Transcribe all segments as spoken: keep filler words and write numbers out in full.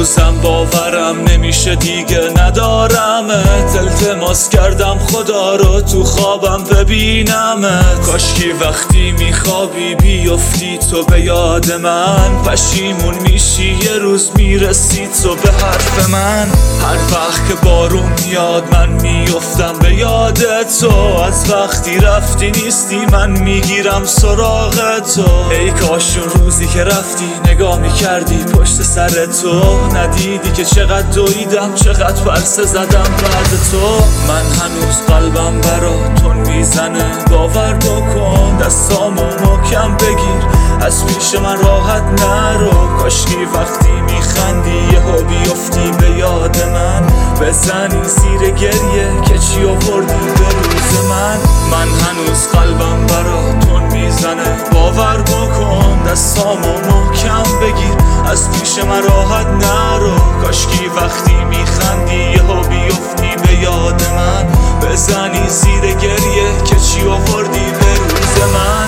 هنوزم باورم نمیشه دیگه ندارمت. التماس کردم خدا رو تو خوابم ببینمت. کاشکی وقتی میخوابی بیفتی تو به یاد من. پشیمون میشی یه روز میرسی تو به حرف من. هر وقت که بارون میاد من میفتم به یاد تو. از وقتی رفتی نیستی من میگیرم سراغ تو. ای کاش اون روزی که رفتی نگاه میکردی پشت سر تو. ندیدی که چقدر دویدم چقدر پرسه زدم بعد تو. من هنوز قلبم برا تون میزنه باور بکن. دستامو محکم بگیر از پیش من راحت نرو. کاشکی وقتی میخندی یهو بیفتی به یاد من. بزنی زیر گریه که چی آوردی به روز من. من هنوز قلبم برا تون میزنه باور بکن. دستامو محکم بگیر از پیش من راحت نرو. کاشکی وقتی میخندی یهو بیفتی به یاد من. بزنی زیر گریه که چی آوردی به روز من.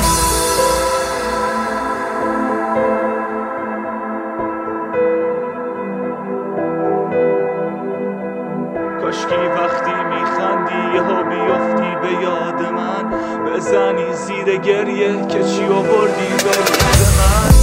کاشکی وقتی میخندی یهو بیفتی به یاد من. بزنی زیر گریه که چی آوردی به روز من.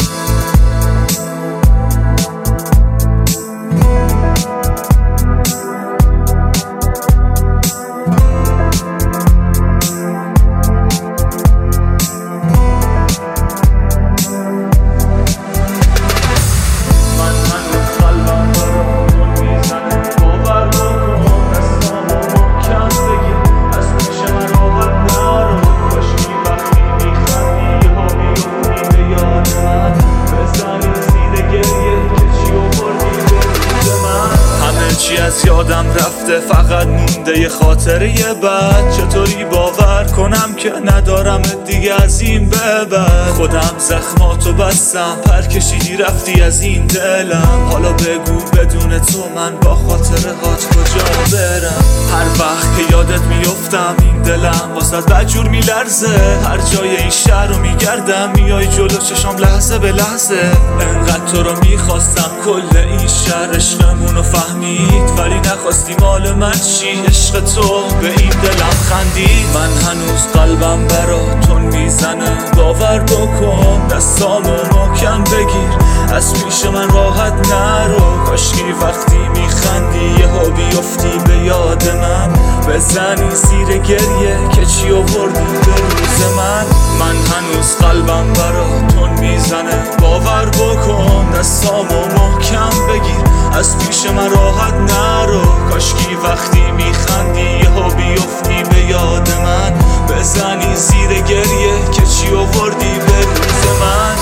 از یادم رفته فقط مونده یه خاطره بد. چطوری باور کنم که ندارم دیگه از این به بعد. خودم زخماتو بستم پر کشیدی رفتی از این دلم. حالا بگو بدون تو من با خاطره هات کجا برم. هر وقت که یادت میفتم این دلم واسه بدجور میلرزه. هر جای این شهر رو میگردم میای جلو چشام لحظه به لحظه. انقدر تو رو میخواستم کل این شهر عشقمونو فهمید. ولی نخواستی مال من چی عشق تو به این دلم خندید. من هنوز قلبم برا تون میزنه باور بکن. دستامو محکم بگیر از پیش من راحت نرو. کاشکی وقتی میخندی یهو بیفتی به یاد من. بزنی زیر گریه که چی آوردی به روز من. من هنوز قلبم برا تون میزنه باور بکن. دستامو محکم بگیر از پیش من راحت نرو. کاشکی وقتی میخندی یهو بیفتی به یاد من. بزنی زیر گریه که چی آوردی به روز من.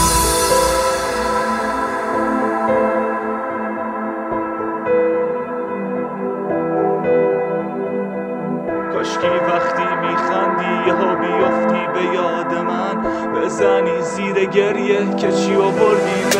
کاشکی وقتی میخندی یهو بیفتی به یاد من. بزنی زیر گریه که چی آوردی به